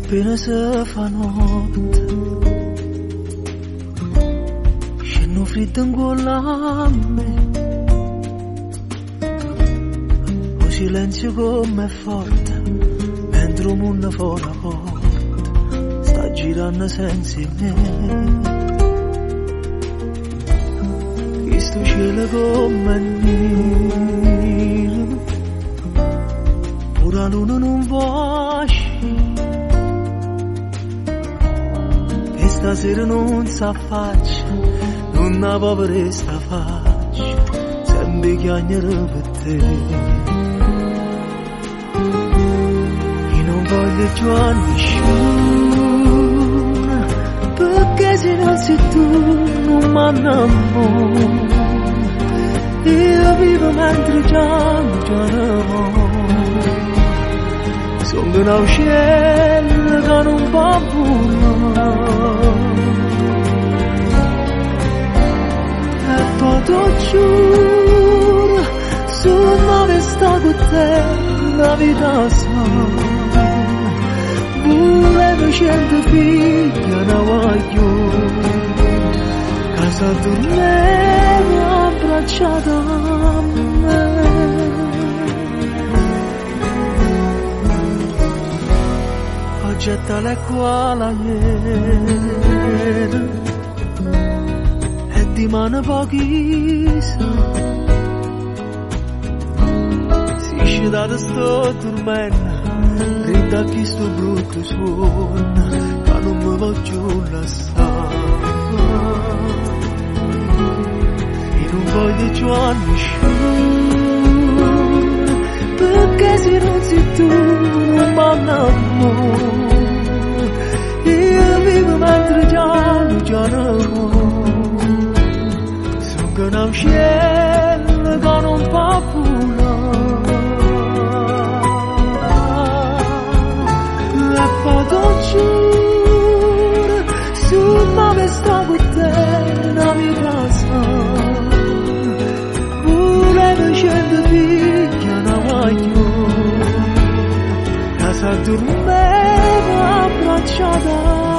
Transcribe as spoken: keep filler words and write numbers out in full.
appena si fa notte scendo freddo in gola a me, lo silenzio come è forte mentre il mondo fuori la porta sta girando senza me. Questo cielo come nero, pure la luna non va e stasera non si affaccia, non ha povera sta faccia, sempre chiagnere per te. Io non voglio più a nessuno, perché se non sei tu non mi innamoro. Io vivo mentre già già sono un uccello che non può volare e poi ti giuro sono che sto con te la vita sa volevo cento figli una voglio casa dormevo abbracciata a me. Oggi è tale quale ieri e di mano pochi sa si esce da sto dormendo rinda chi sto brutto suona che non mi voglio lasciare. Non voglio più a nessuno, perché se non sei tu non mi innamoro. Io vivo mentre già già sono un uccello che non fa volare e poi ti giuro sono che sto con te la vita sa scendo figlia una voglio casa dormevo abbracciata